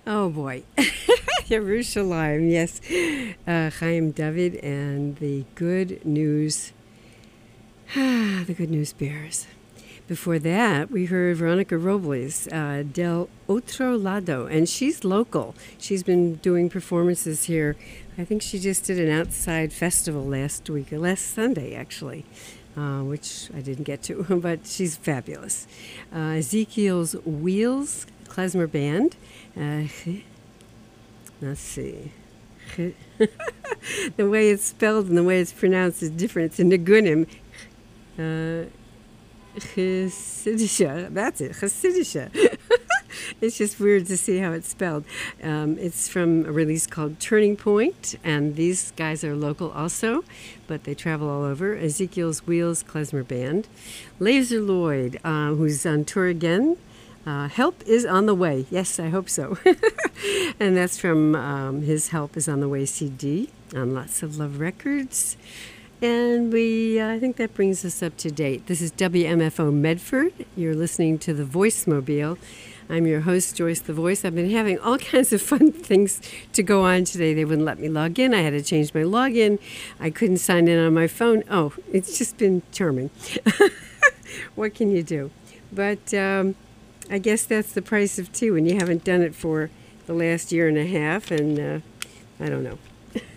Oh boy. Yerushalayim, yes. Chaim David and the Good News. The Good News Bears. Before that, we heard Veronica Robles, Del Otro Lado, and she's local. She's been doing performances here. I think she just did an outside festival last Sunday, actually, which I didn't get to, but she's fabulous. Ezekiel's Wheels Klezmer Band. Let's see. The way it's spelled and the way it's pronounced is different. It's in Nigunim. Chassidisha. That's it. Chassidisha. It's just weird to see how it's spelled. It's from a release called Turning Point, and these guys are local also, but they travel all over. Ezekiel's Wheels Klezmer Band. Laser Lloyd, who's on tour again. Help is on the way. Yes, I hope so. And that's from his Help is on the Way CD on Lots of Love Records. And I think that brings us up to date. This is WMFO Medford. You're listening to The Voice Mobile. I'm your host, Joyce the Voice. I've been having all kinds of fun things to go on today. They wouldn't let me log in. I had to change my login. I couldn't sign in on my phone. Oh, it's just been charming. What can you do? But I guess that's the price of tea when you haven't done it for the last year and a half, and I don't know.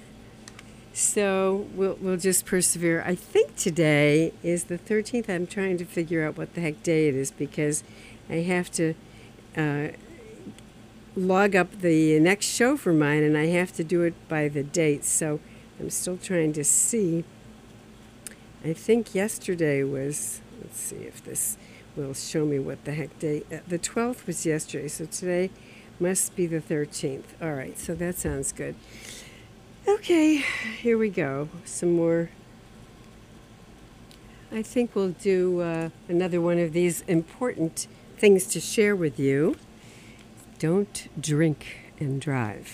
So we'll just persevere. I think today is the 13th. I'm trying to figure out what the heck day it is because I have to log up the next show for mine, and I have to do it by the date. So I'm still trying to see. I think yesterday was, let's see if this will show me what the heck day. The 12th was yesterday, so today must be the 13th. All right, so that sounds good. Okay, here we go. Some more. I think we'll do another one of these important things to share with you. Don't drink and drive.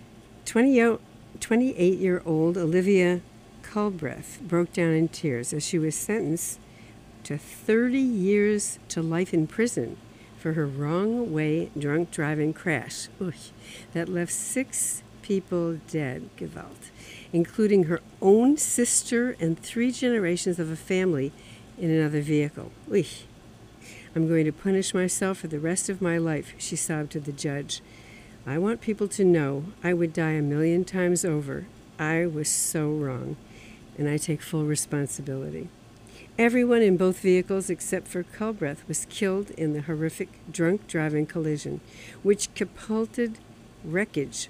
28-year-old Olivia Culbreth broke down in tears as she was sentenced to 30 years to life in prison for her wrong-way drunk driving crash. That left 6 people dead, Gewalt, including her own sister and 3 generations of a family in another vehicle. I'm going to punish myself for the rest of my life, she sobbed to the judge. I want people to know I would die 1,000,000 times over. I was so wrong, and I take full responsibility. Everyone in both vehicles except for Culbreth was killed in the horrific drunk driving collision, which catapulted wreckage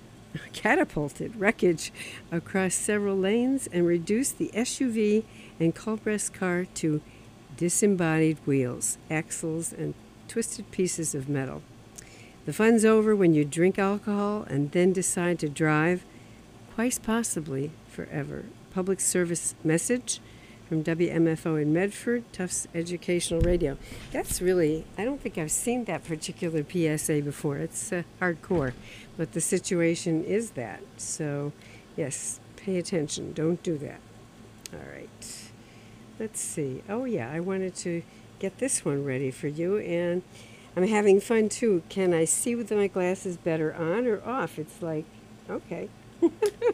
across several lanes and reduced the SUV and Culbreth's car to disembodied wheels, axles, and twisted pieces of metal. The fun's over when you drink alcohol and then decide to drive, quite possibly forever. Public service message from WMFO in Medford, Tufts Educational Radio. That's really, I don't think I've seen that particular PSA before. It's hardcore, but the situation is that. So, yes, pay attention. Don't do that. All right. Let's see. Oh, yeah, I wanted to get this one ready for you, and I'm having fun, too. Can I see with my glasses better on or off? It's like, okay. All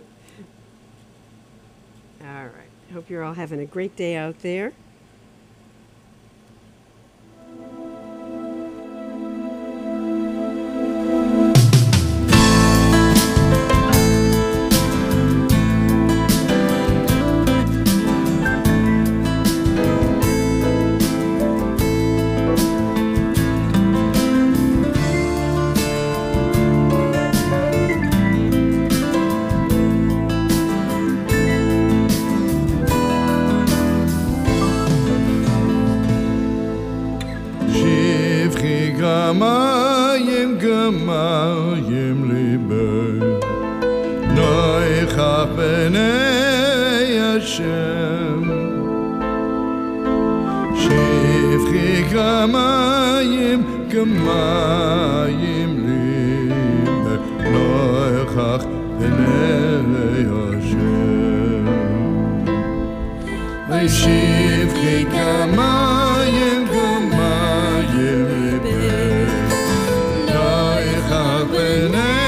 right. Hope you're all having a great day out there. B'nei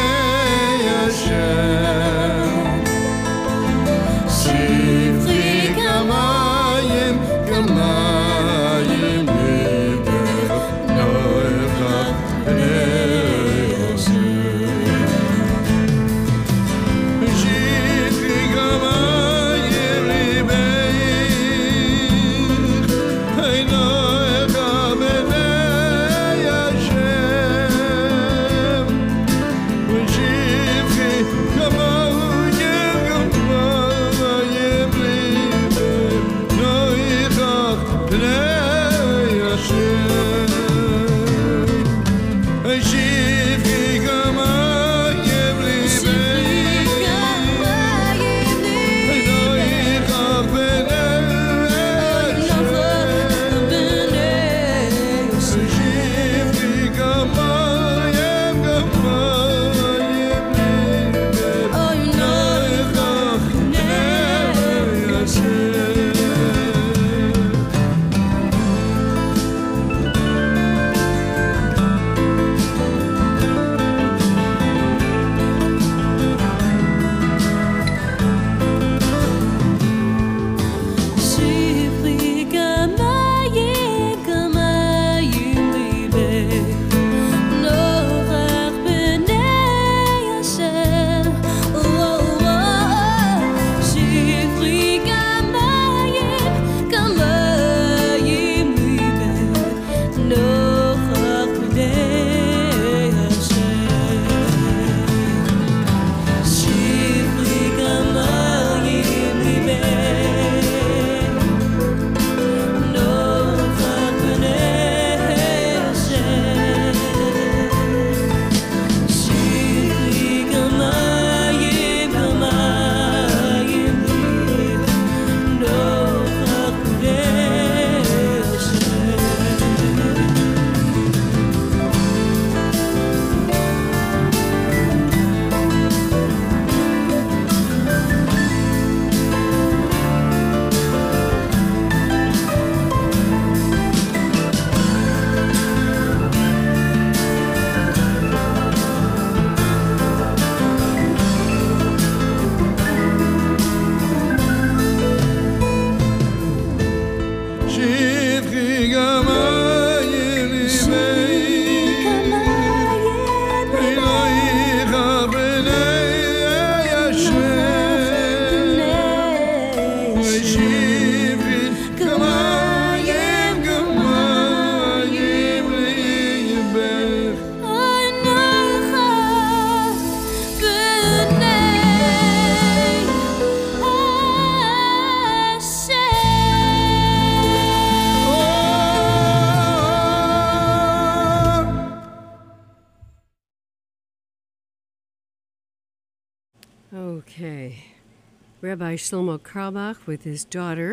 Okay. Rabbi Shlomo Carlebach with his daughter,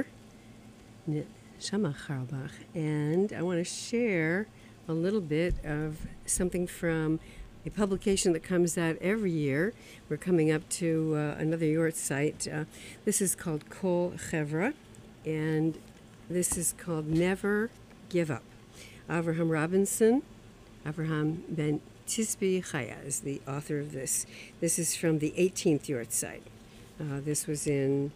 Shama Carlebach, and I want to share a little bit of something from a publication that comes out every year. We're coming up to another Yort site. This is called Kol Chevra, and this is called Never Give Up. Avraham Robinson, Avraham Ben Tisbi Chaya is the author of this. This is from the 18th Yort site. This was in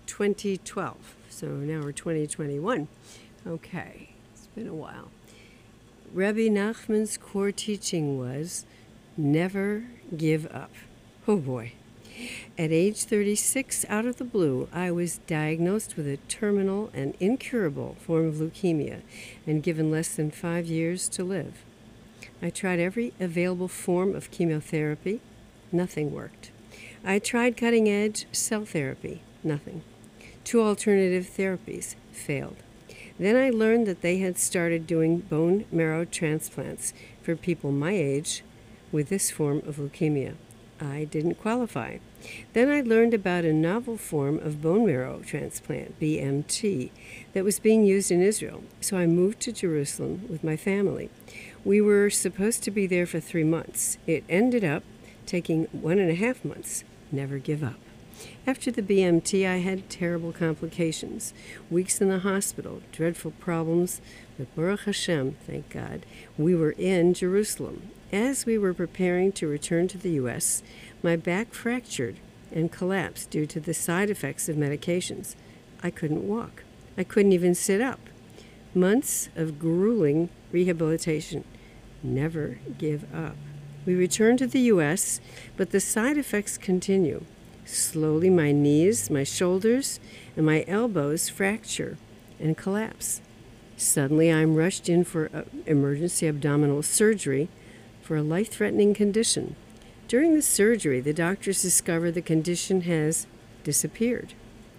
2012, so now we're 2021. Okay, it's been a while. Rabbi Nachman's core teaching was never give up. Oh boy. At age 36, out of the blue, I was diagnosed with a terminal and incurable form of leukemia and given less than 5 years to live. I tried every available form of chemotherapy. Nothing worked. I tried cutting-edge cell therapy. Nothing. 2 alternative therapies failed. Then I learned that they had started doing bone marrow transplants for people my age with this form of leukemia. I didn't qualify. Then I learned about a novel form of bone marrow transplant, BMT, that was being used in Israel, so I moved to Jerusalem with my family. We were supposed to be there for 3 months. It ended up taking 1.5 months. Never give up. After the BMT, I had terrible complications, weeks in the hospital, dreadful problems, but Baruch Hashem, thank God, we were in Jerusalem. As we were preparing to return to the U.S., my back fractured and collapsed due to the side effects of medications. I couldn't walk. I couldn't even sit up. Months of grueling rehabilitation. Never give up. We returned to the U.S., but the side effects continue. Slowly, my knees, my shoulders, and my elbows fracture and collapse. Suddenly, I'm rushed in for emergency abdominal surgery for a life-threatening condition. During the surgery, the doctors discover the condition has disappeared.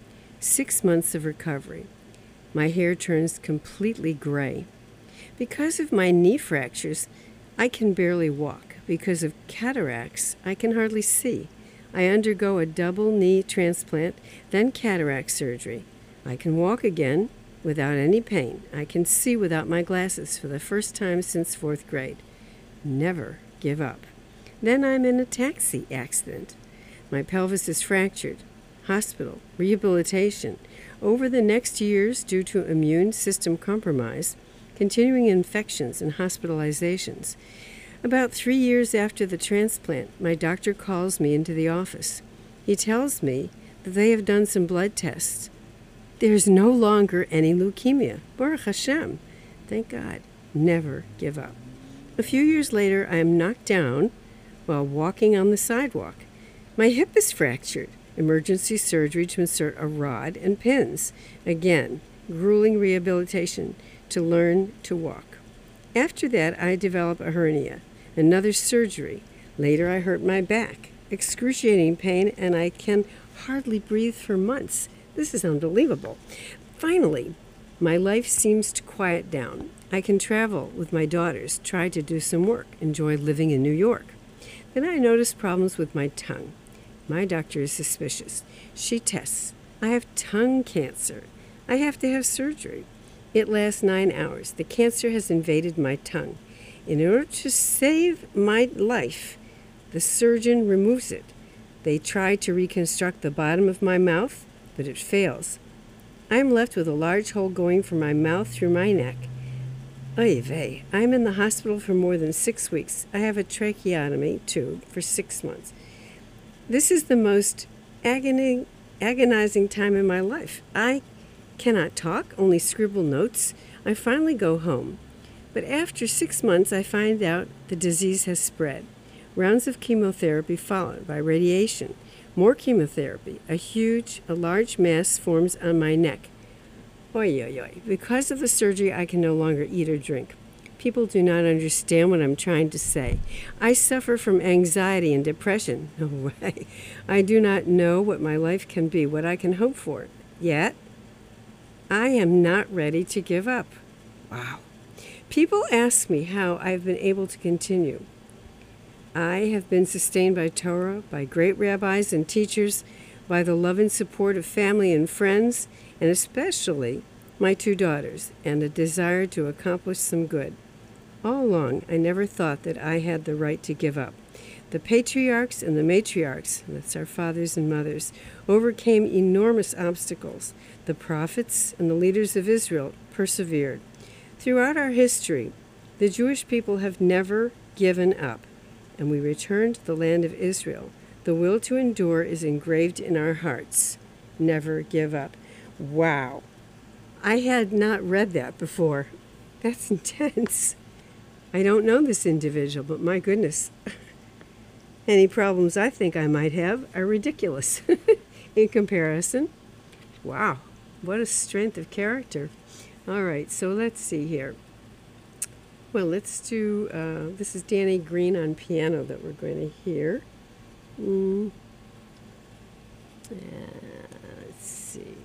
6 months of recovery. My hair turns completely gray. Because of my knee fractures, I can barely walk. Because of cataracts, I can hardly see. I undergo a double knee transplant, then cataract surgery. I can walk again without any pain. I can see without my glasses for the first time since 4th grade. Never give up. Then I'm in a taxi accident. My pelvis is fractured. Hospital, rehabilitation. Over the next years, due to immune system compromise, continuing infections and hospitalizations. About 3 years after the transplant, my doctor calls me into the office. He tells me that they have done some blood tests. There's no longer any leukemia. Baruch Hashem. Thank God. Never give up. A few years later, I am knocked down while walking on the sidewalk. My hip is fractured. Emergency surgery to insert a rod and pins. Again, grueling rehabilitation to learn to walk. After that, I develop a hernia. Another surgery. Later, I hurt my back. Excruciating pain, and I can hardly breathe for months. This is unbelievable. Finally, my life seems to quiet down. I can travel with my daughters, try to do some work, enjoy living in New York. Then I notice problems with my tongue. My doctor is suspicious. She tests. I have tongue cancer. I have to have surgery. It lasts 9 hours. The cancer has invaded my tongue. In order to save my life, the surgeon removes it. They try to reconstruct the bottom of my mouth, but it fails. I am left with a large hole going from my mouth through my neck. Oy vey. I'm in the hospital for more than 6 weeks. I have a tracheotomy tube for 6 months. This is the most agonizing time in my life. I cannot talk, only scribble notes. I finally go home. But after 6 months, I find out the disease has spread. Rounds of chemotherapy followed by radiation. More chemotherapy. A large mass forms on my neck. Oy, oy, oy. Because of the surgery, I can no longer eat or drink. People do not understand what I'm trying to say. I suffer from anxiety and depression. No way. I do not know what my life can be, what I can hope for. Yet, I am not ready to give up. Wow. People ask me how I've been able to continue. I have been sustained by Torah, by great rabbis and teachers, by the love and support of family and friends, and especially my 2 daughters, and a desire to accomplish some good. All along, I never thought that I had the right to give up. The patriarchs and the matriarchs, that's our fathers and mothers, overcame enormous obstacles. The prophets and the leaders of Israel persevered. Throughout our history, the Jewish people have never given up, and we return to the land of Israel. The will to endure is engraved in our hearts. Never give up. Wow. I had not read that before. That's intense. I don't know this individual, but my goodness. Any problems I think I might have are ridiculous in comparison. Wow, what a strength of character. All right, so let's see here. Well, let's do, this is Danny Green on piano that we're going to hear. Let's see.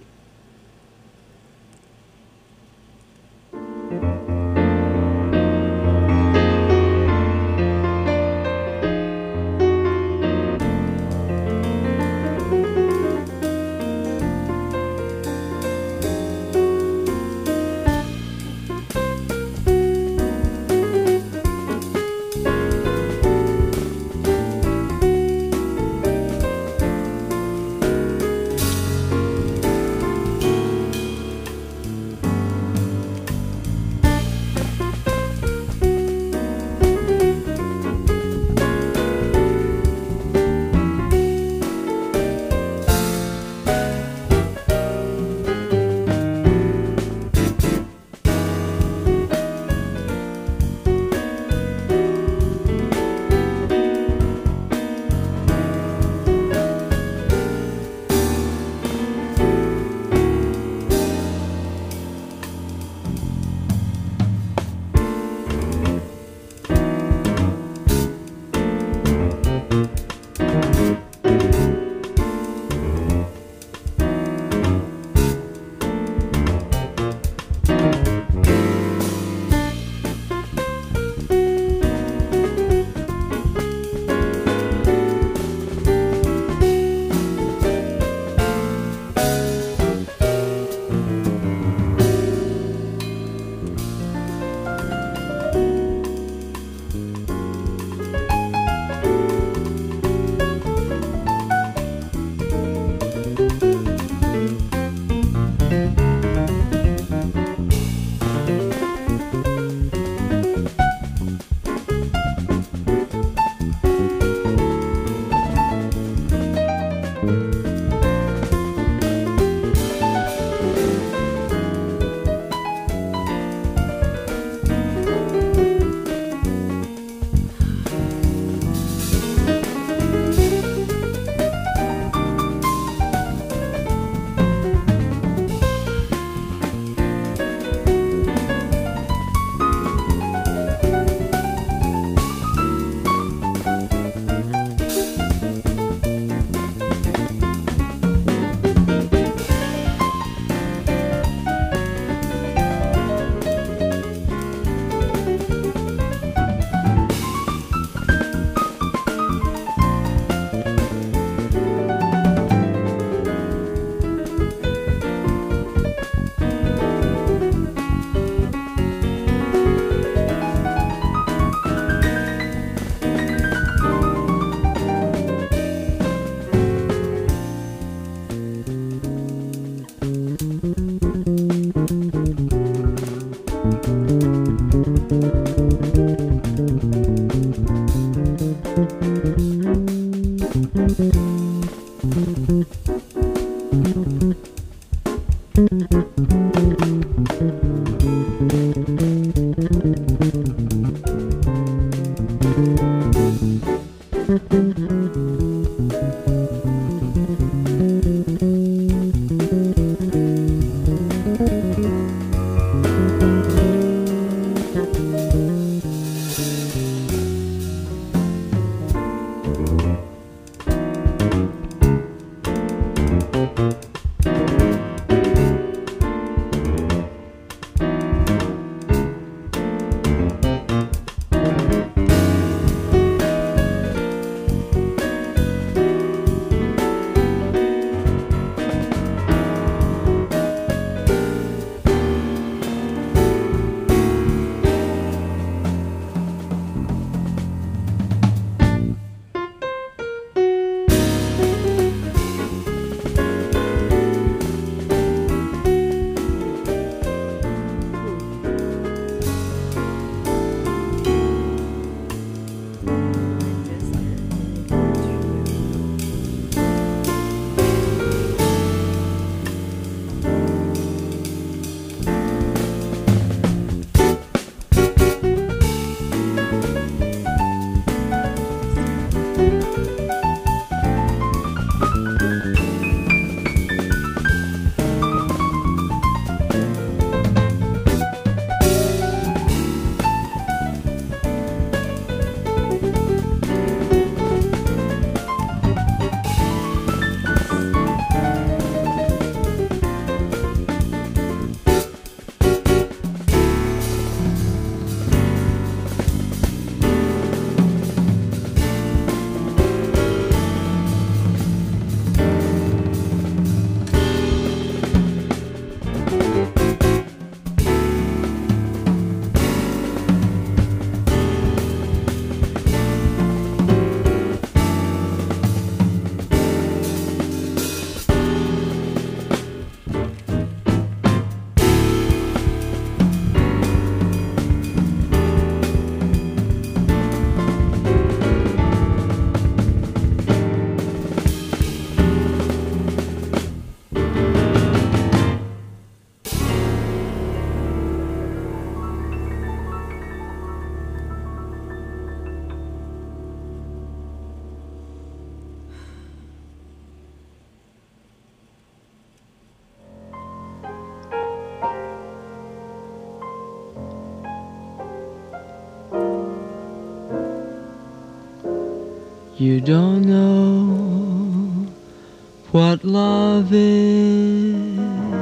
You don't know what love is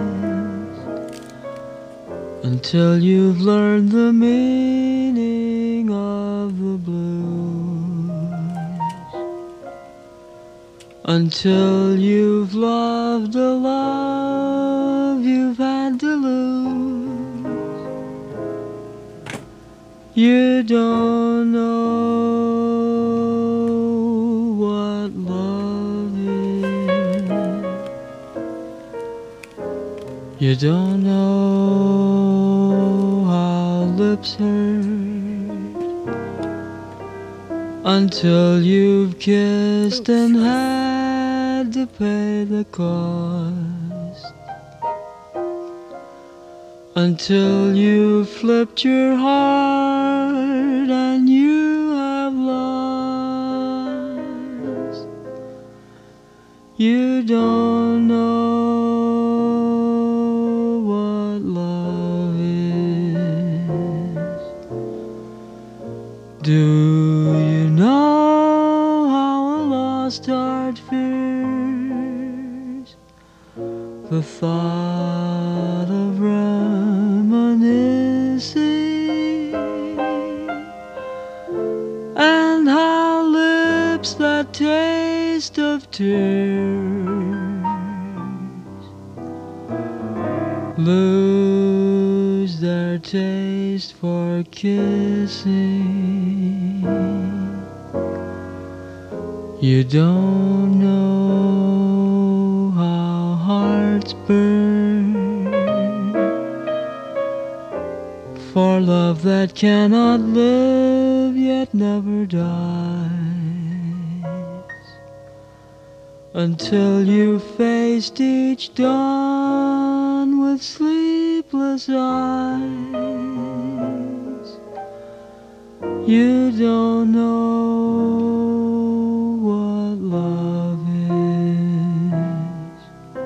until you've learned the meaning of the blues, until you've loved a love you've had to lose. You don't know what love is. You don't know how lips hurt until you've kissed and had to pay the cost, until you've flipped your heart and you have lost. You don't know what love is. Do you know how a lost heart fears the thought of reminiscing, and how lips that taste of tears lose their taste for kissing? You don't know how hearts burn for love that cannot live yet never dies, until you faced each dawn with sleepless eyes. You don't know what love is.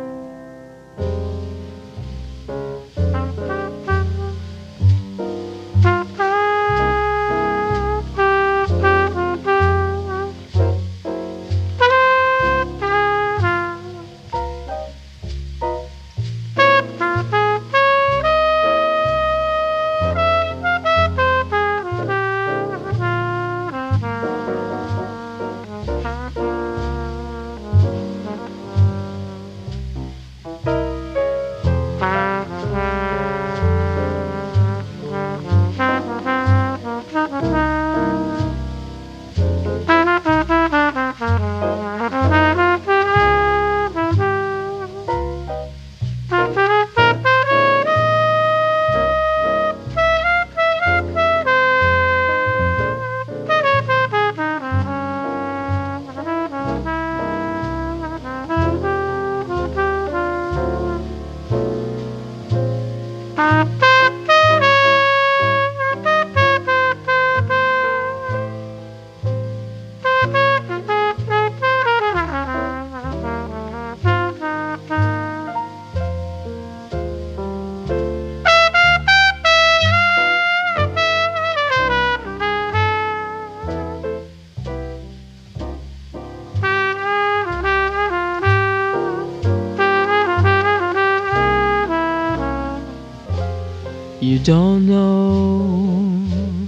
You don't know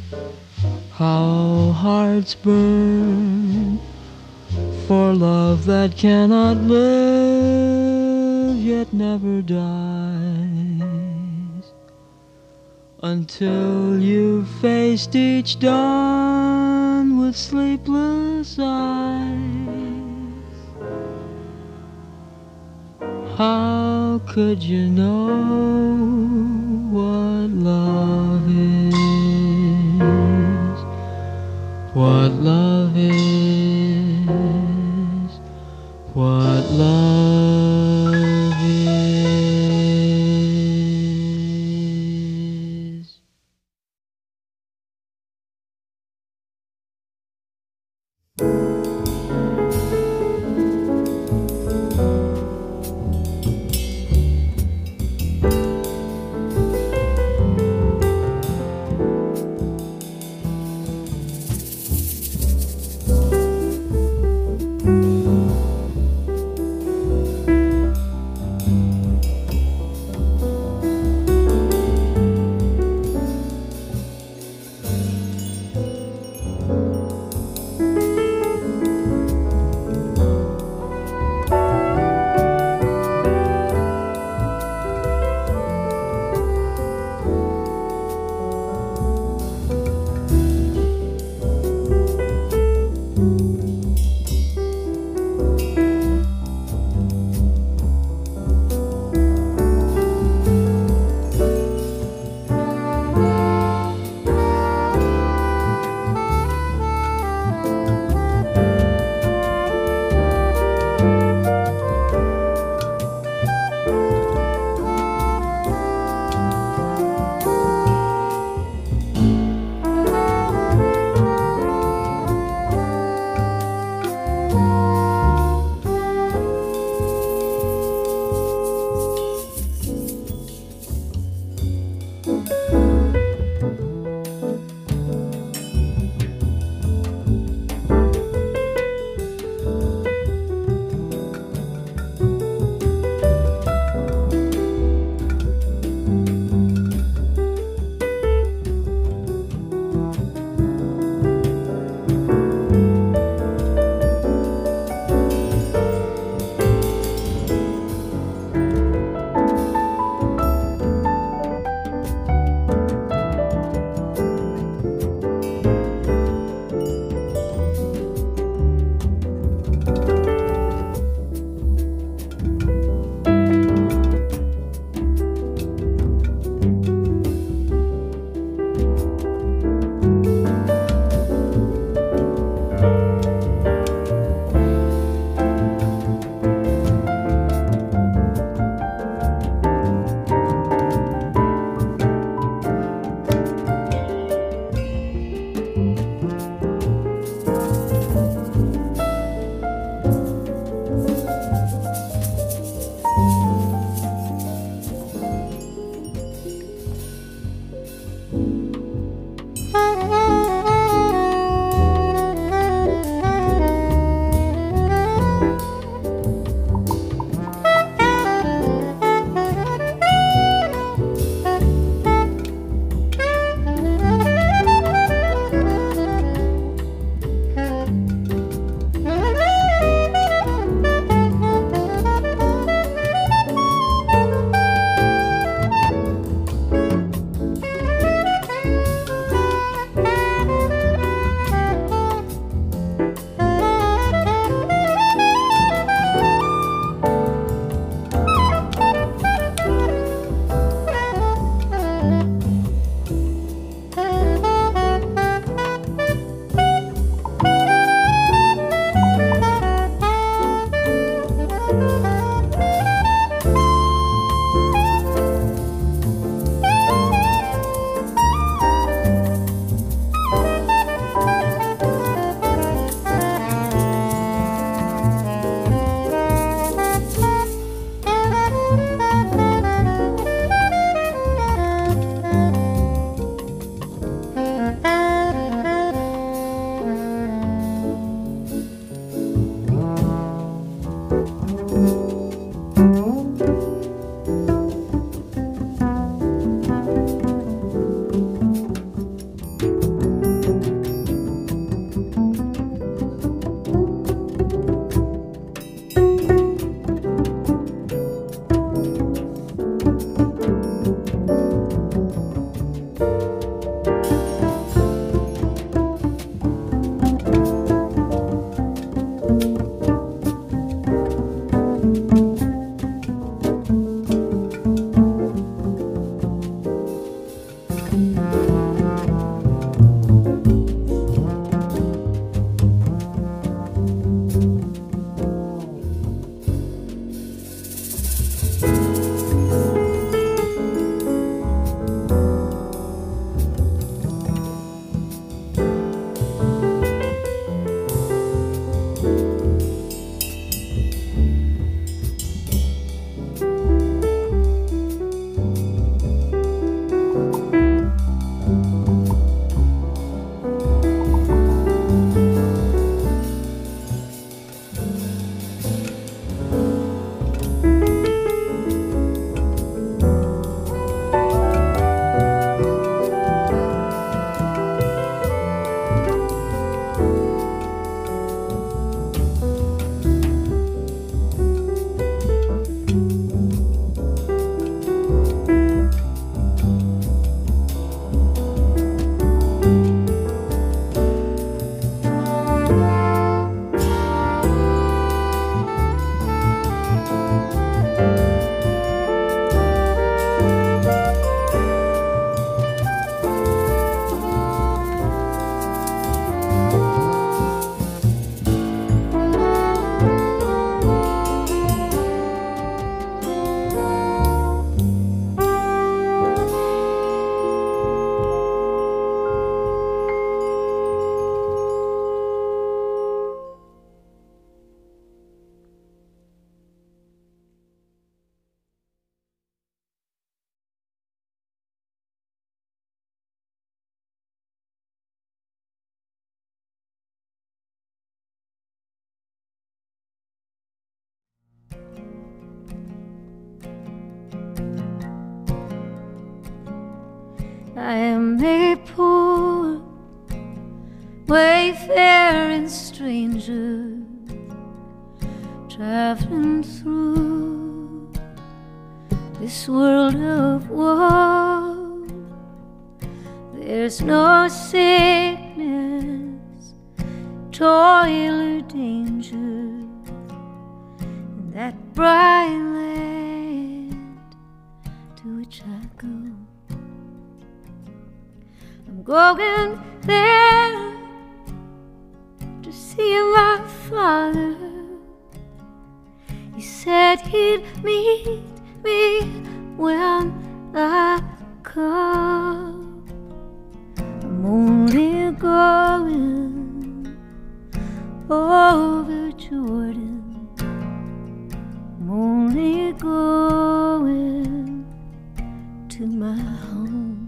how hearts burn for love that cannot live yet never dies, until you've faced each dawn with sleepless eyes. How could you know what love is? What love is? What love is? I am a poor wayfaring stranger, traveling through this world of woe. There's no sickness, toil, or danger in that bright land to which I go. I'm going there to see my father. He said he'd meet me when I come. I'm only going over Jordan. I'm only going to my home.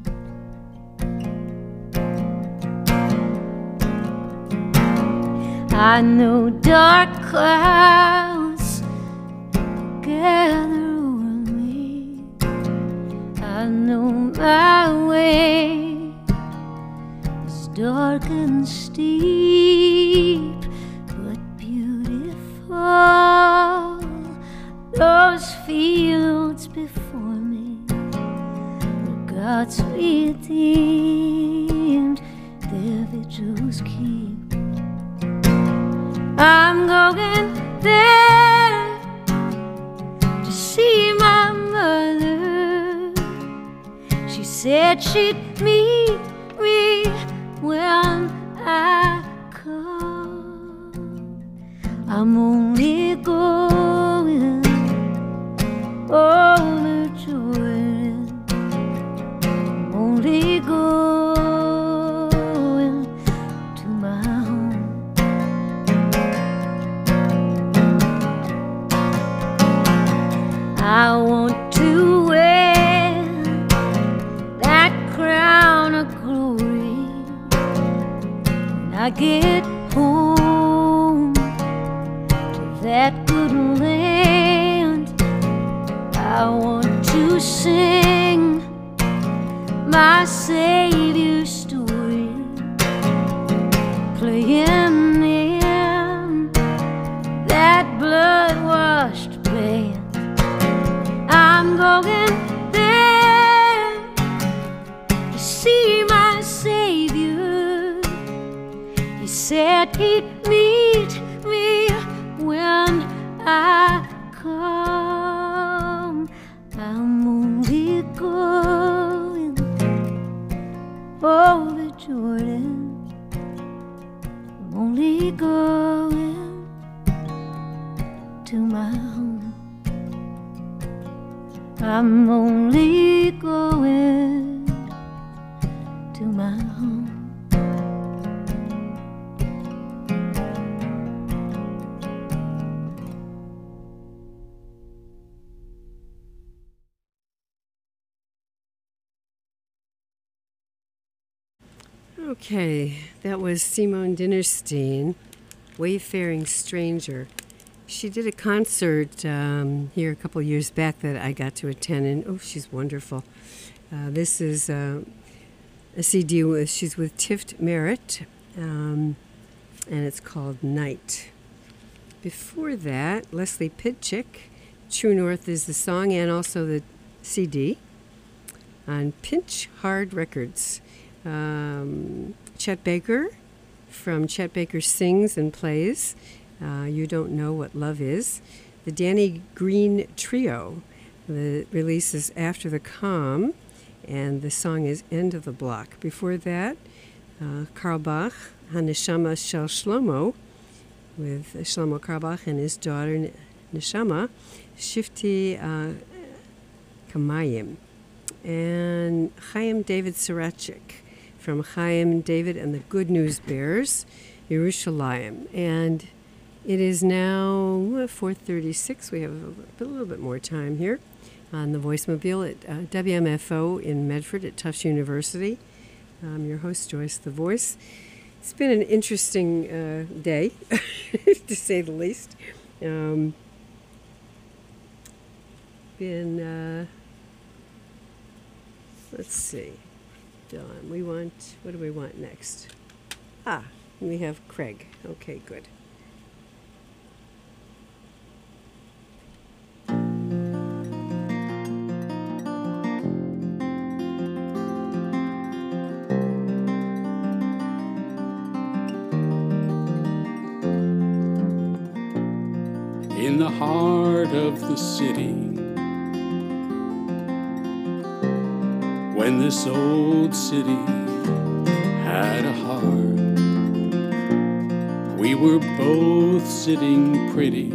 I know dark clouds gather over me. I know my way is dark and steep, but beautiful. Those fields before me where God's redeemed their vigils keep. I'm going there to see my mother. She said she'd meet me when I come. I'm only going over Jordan. I'm only going to my home. I want to wear that crown of glory when I get home to that good land. I want to sing my Savior's story, playing in that blood-washed band. I'm going there to see my Savior. He said he'd meet me when I come. I'm only going over Jordan. I'm only going to my home. I'm only going to my home. Okay, that was Simone Dinnerstein, Wayfaring Stranger. She did a concert here a couple years back that I got to attend, and oh, she's wonderful. This is a CD she's with Tift Merritt, and it's called Night. Before that, Leslie Pitchick, True North is the song and also the CD on Pinch Hard Records. Chet Baker from Chet Baker Sings and Plays. You Don't Know What Love Is. The Danny Green Trio. The release is After the Calm, and the song is End of the Block. Before that, Carl Bach, Haneshama Shel Shlomo, with Shlomo Carlebach and his daughter Neshama, Shifti Kamayim, and Chaim David Sarachik from Chaim David and the Good News Bears, Yerushalayim. And it is now 4:36. We have a little bit more time here on the Voicemobile at WMFO in Medford at Tufts University. I'm your host, Joyce the Voice. It's been an interesting day, to say the least. Let's see. Dawn. What do we want next? We have Craig. Okay, good. In the heart of the city, when this old city had a heart, we were both sitting pretty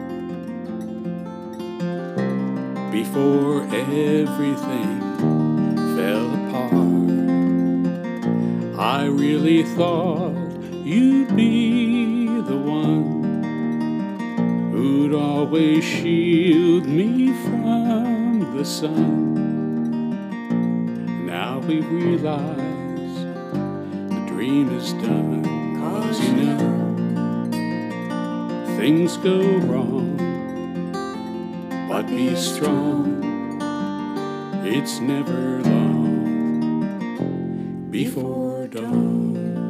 before everything fell apart. I really thought you'd be the one who'd always shield me from the sun. Now we realize the dream is done. 'Cause you know, things go wrong, but be strong. It's never long before dawn.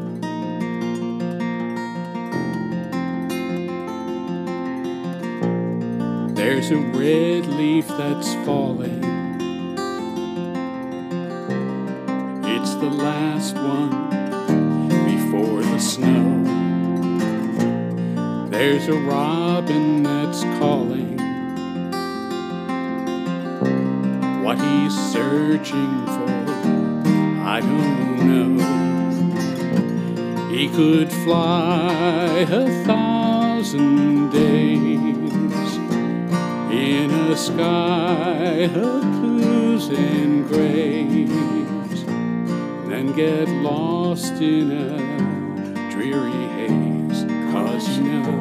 There's a red leaf that's falling. It's the last one before the snow. There's a robin that's calling. What he's searching for, I don't know. He could fly 1,000 days in a sky of blues and grays, then get lost in a dreary haze. 'Cause you know,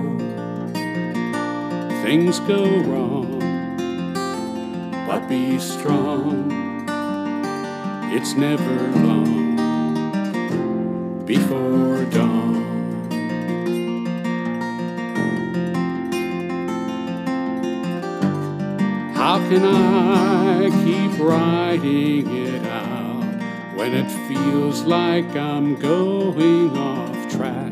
things go wrong, but be strong. It's never long before dawn. How can I keep writing it out when it feels like I'm going off track?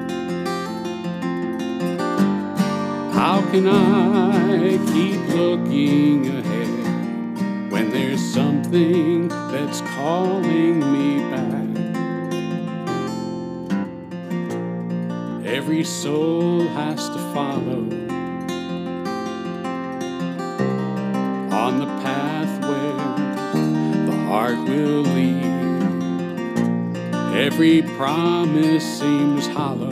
How can I keep looking ahead when there's something that's calling me back? Every soul has to follow on the path where the heart will lead. Every promise seems hollow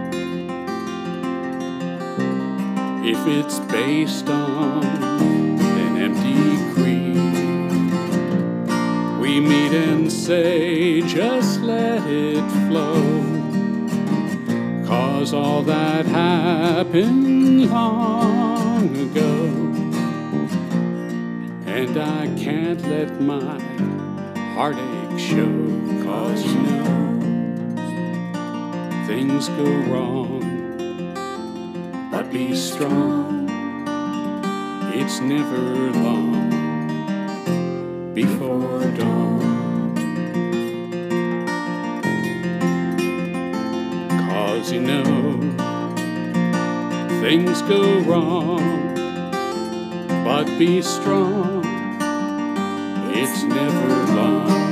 if it's based on an empty creed. We meet and say, just let it flow, 'cause all that happened long ago. And I can't let my heartache show. 'Cause you know, things go wrong, but be strong. It's never long before dawn. 'Cause you know, things go wrong, but be strong. It's never long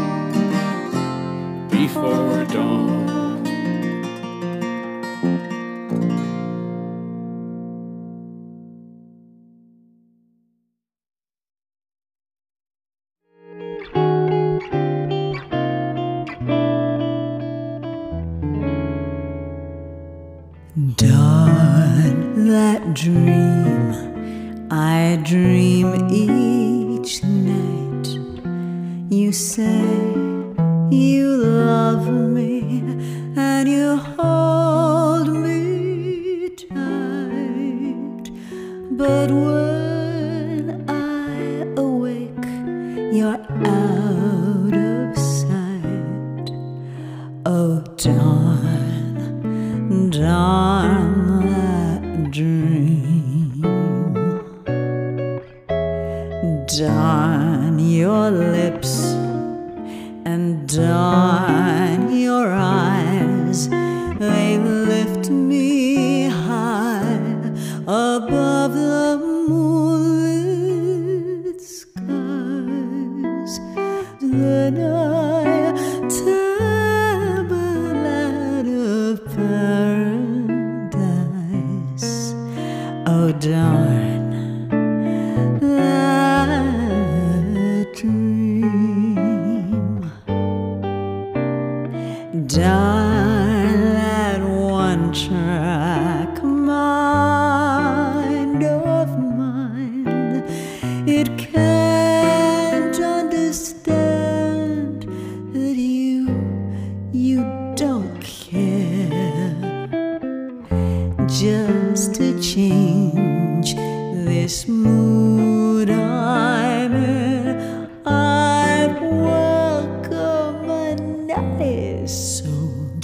before dawn. Dawn, that dream I dream each night. You say you love me and you hold me tight, but when I awake, you're out of sight. Oh, dawn, dawn, that dream. Dawn, your lips, and Darn your eyes, they lift me high above the moonlit skies. Then I tumble out of paradise. Oh, darn that dream. Darn that one-track mind of mine. It can't understand that you don't care. Just to change this mood I'm in, I'd welcome a nice old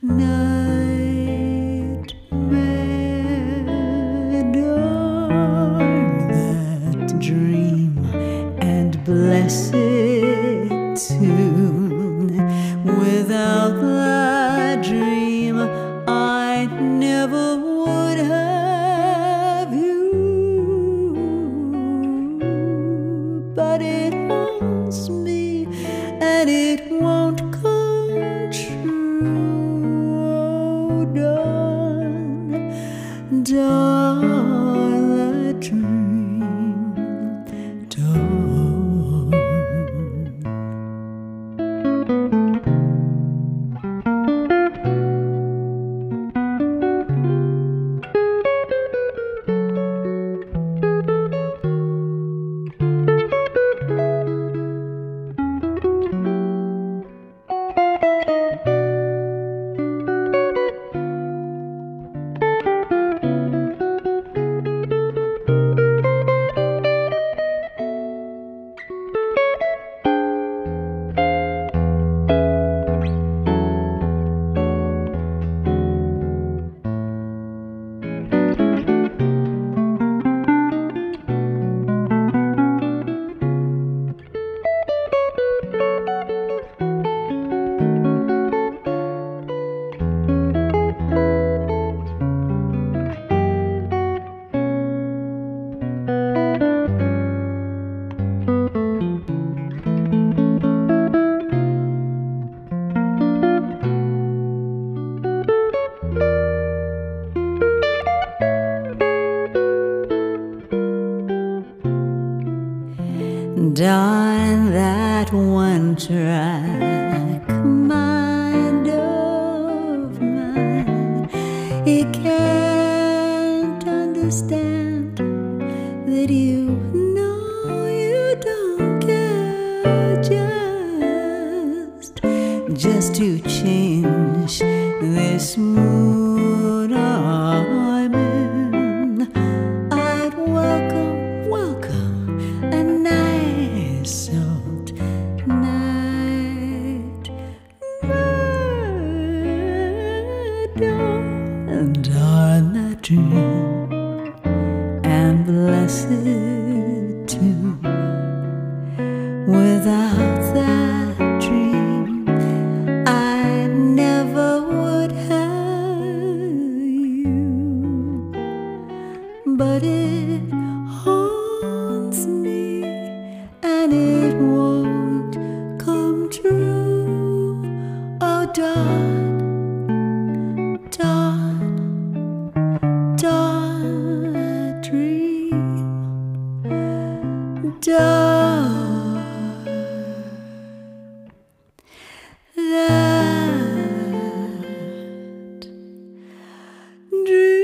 nightmare. Darn that dream and blessed tune. Without that dream, I never would have you. But it haunts me and it won't come true. Darn that dream. Darn. Darn that one-track mind of mine. It can't understand that you know you don't care. Just to change this mood I'm in, I'd welcome a nice old nightmare. Darn that dream and blessed too. Without that dream, I never would have you. But it haunts me and it won't come true. Oh, darn that dream. Darn that dream.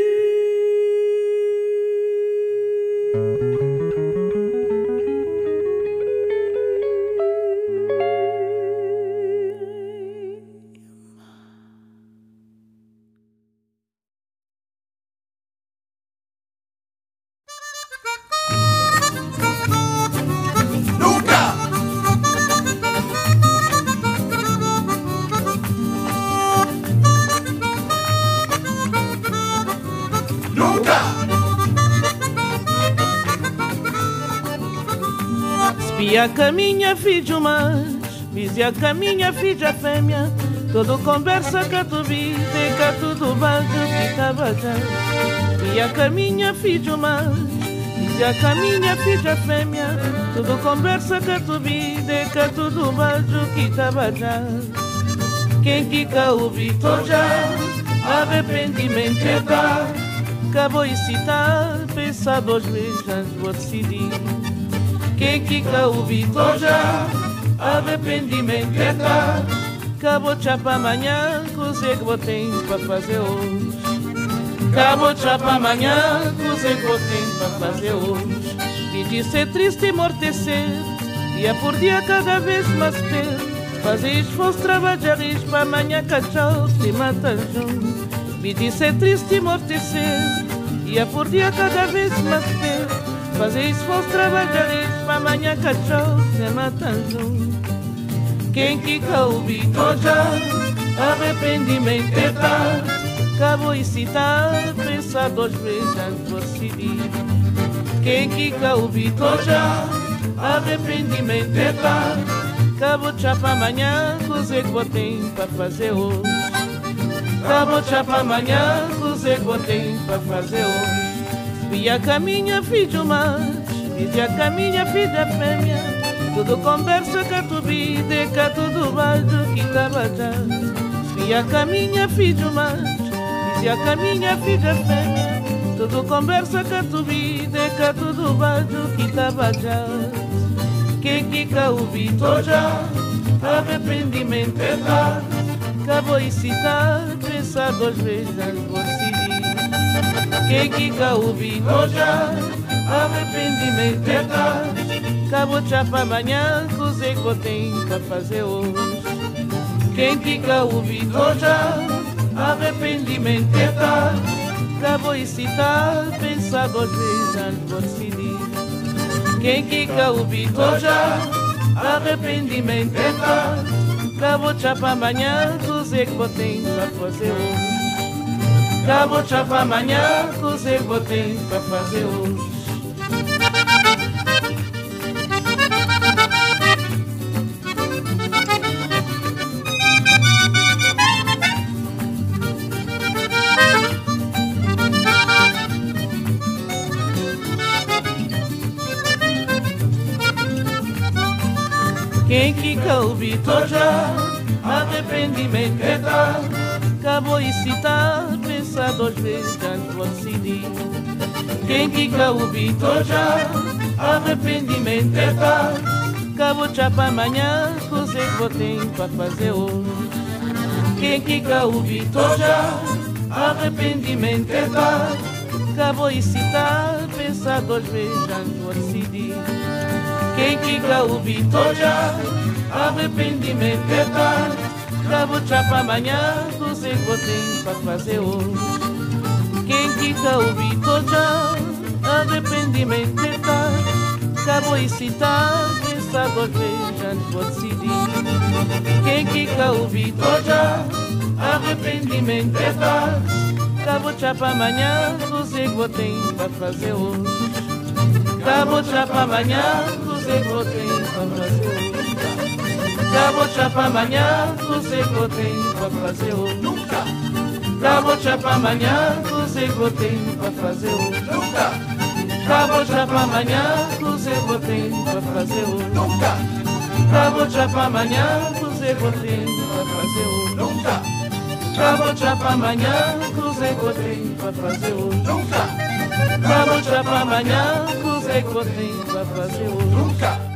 Espia que a minha filha mais Dizia que a minha filha fêmea, todo conversa que tu vi, que tudo baixo que estava já. E a caminha filho mais, dizia que a minha filha fêmea, todo conversa que tu vi, que tudo baixo que estava já. Quem quica o Vitor já, arrependimento é dar. Acabou de citar, pensar 2 vezes antes vou decidir. Quem quica o Vitor já, arrependimento é dar. Acabou de chapa amanhã, coisa que vou ter para fazer hoje. Acabou de chapa amanhã, coisa que vou ter para fazer hoje. E de ser triste e amortecer, dia por dia cada vez mais ter. Fazer esforço, trabalhar isso para amanhã cachorro se mata junto. Me disse é triste e amortecer, dia por dia cada vez mais ter. Fazer esforço, trabalhar isso para amanhã cachorro se mata junto. Quem quica o Vitor já, arrependimento é tarde. Acabou de citar, pensar 2 vezes antes vou decidir. Quem quica o Vitor já, arrependimento é tarde. Acabou de chapa amanhã, coisa que vou ter para fazer hoje. Acabou de chapa amanhã, coisa que vou ter para fazer hoje. Via que a minha filha mais, dizia que a minha filha fêmea, tudo conversa que tu vida, que tudo baixo que estava já. Via que a minha filha mais, dizia que a minha filha fêmea, tudo conversa que tu vida, que tudo baixo que estava já. Quem quica o Vitor já, arrependimento é dar. Acabou de citar, pensar 2 vezes antes vou decidir. Quem quica o Vitor já, arrependimento é dar. Acabou de chapa amanhã, coisa que vou ter para fazer hoje. Quem quica o Vitor já, arrependimento é dar. Acabou de citar, pensar 2 vezes antes vou decidir. Quem quica o Vitor já, arrependimento é tarde. Acabou de chapa amanhã, coisa que vou ter para fazer hoje. Acabou de chapa amanhã, coisa que vou ter para fazer hoje. Quem quica o Vitor já, arrependimento é dar. Acabou de citar, pensar 2 vezes antes vou decidir. Quem quica o Vitor já, arrependimento é dar. Acabou de chapa amanhã, coisa que vou ter para fazer hoje. Quem quica o Vitor já, arrependimento é dar. Acabou de citar, pensar 2 vezes antes vou decidir. Quem quica o Vitor já, arrependimento é tarde. Acabou de chapa amanhã, coisa que vou ter para fazer hoje. Quem quica o Vitor já, arrependimento é tarde. Acabou de citar, pensar 2 vezes antes vou decidir. Quem quica o Vitor já, arrependimento é tarde. Acabou de chapa amanhã, coisa que vou ter para fazer hoje. Acabou de chapa amanhã, coisa que vou ter para fazer hoje. Acabou de chapa amanhã, coisa que vou ter para fazer hoje. Acabou de chapa amanhã, coisa que vou ter para fazer hoje. Acabou de chapa amanhã, coisa que vou ter para fazer hoje. Acabou de chapa amanhã, coisa que vou ter para fazer hoje. Acabou de chapa amanhã, coisa que vou ter para fazer hoje. Acabou de chapa amanhã, coisa que vou ter para fazer hoje.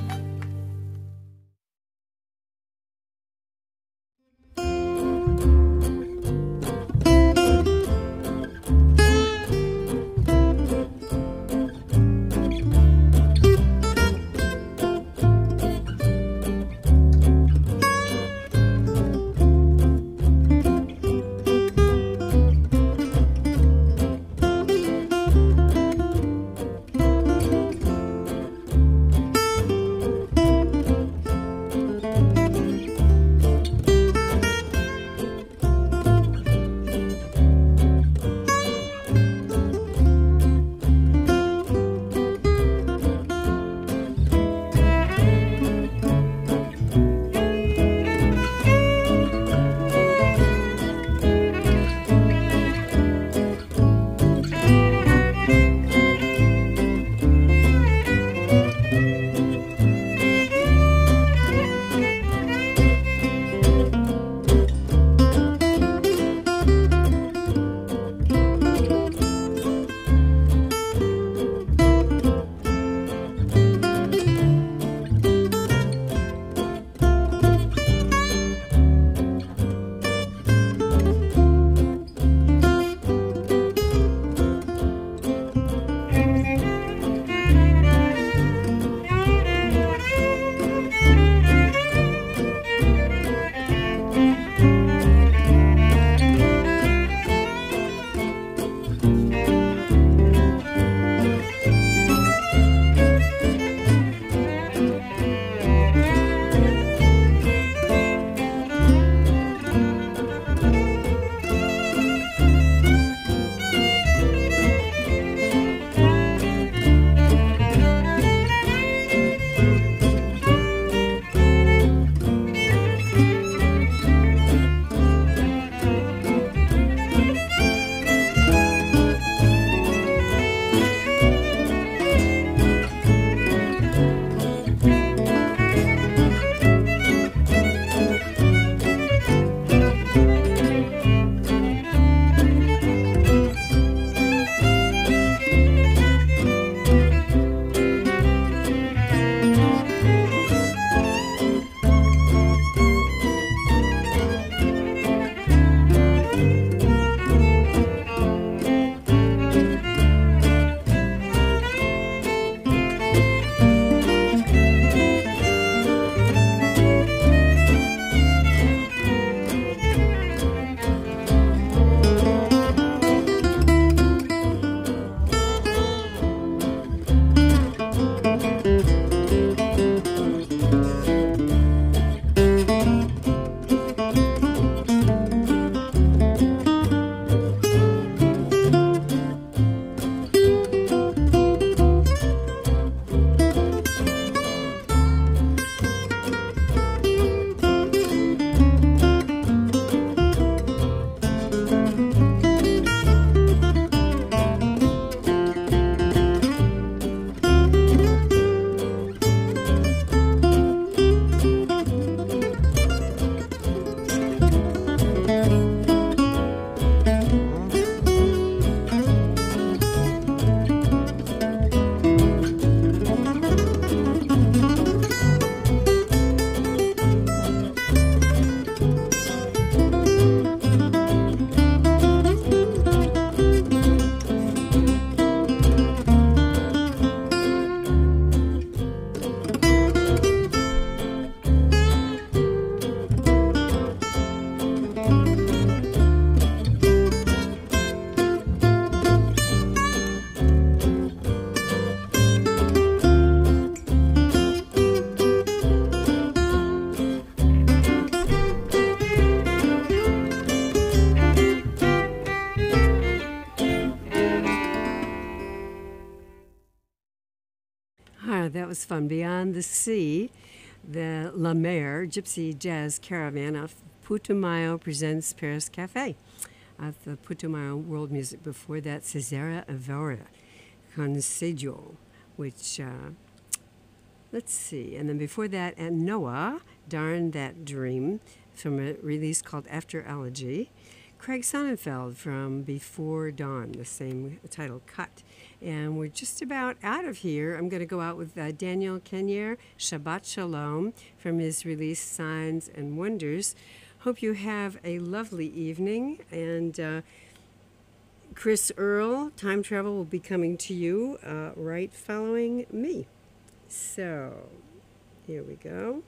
Ah, that was fun. Beyond the Sea, the La Mer Gypsy Jazz Caravan of Putumayo presents Paris Cafe at the Putumayo World Music. Before that, Cesare Evora, Concejo, which, let's see. And then before that, at Noah, Darn That Dream, from a release called After Allergy. Craig Sonnenfeld from Before Dawn, the same title, Cut. And we're just about out of here. I'm going to go out with Daniel Kenyer, Shabbat Shalom, from his release Signs and Wonders. Hope you have a lovely evening. And Chris Earl, Time Travel, will be coming to you right following me. So, here we go.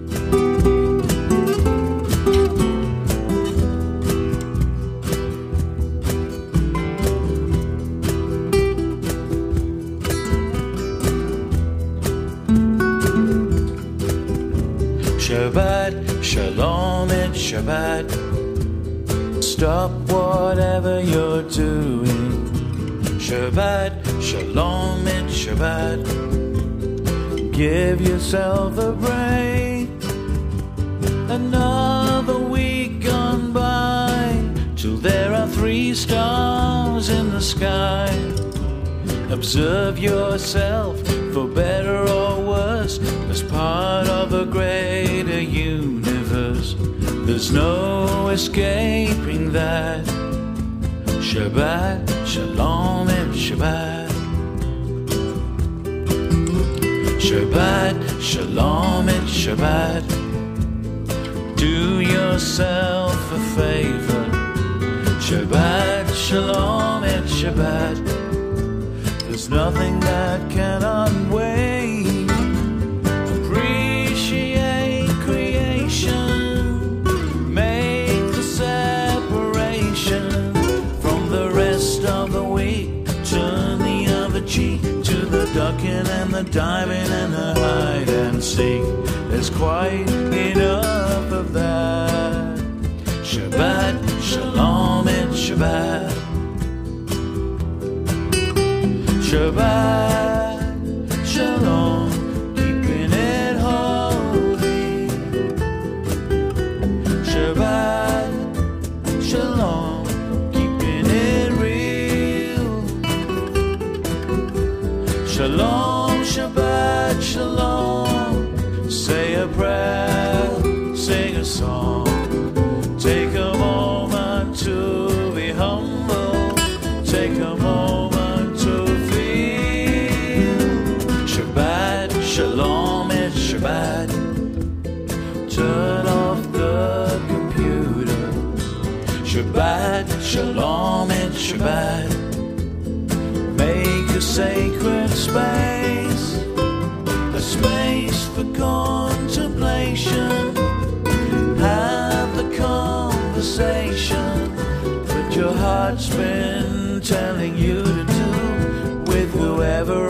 Shabbat, Shalom, it's Shabbat. Stop whatever you're doing. Shabbat, Shalom, it's Shabbat. Give yourself a break. Another week gone by, till there are 3 stars in the sky. Observe yourself, for better or worse, as part of a greater universe. There's no escaping that. Shabbat, Shalom, and Shabbat. Shabbat, Shalom, and Shabbat. Do yourself a favor. Shabbat, Shalom, and Shabbat. There's nothing that cannot wait. Appreciate creation. Make the separation from the rest of the week. Turn the other cheek to the ducking and the diving and the hide and seek. There's quite enough of that. Shabbat, Shalom, and Shabbat. Shabbat, Shalom, keeping it holy. Shabbat, Shalom, keeping it real. Shalom, Shabbat, Shalom. Say a prayer, sing a song. Take a moment to be humble. Take a moment. Shalom, it's Shabbat. Turn off the computer. Shabbat, Shalom, it's Shabbat. Make a sacred space, a space for contemplation. Have the conversation that your heart's been telling you to do with whoever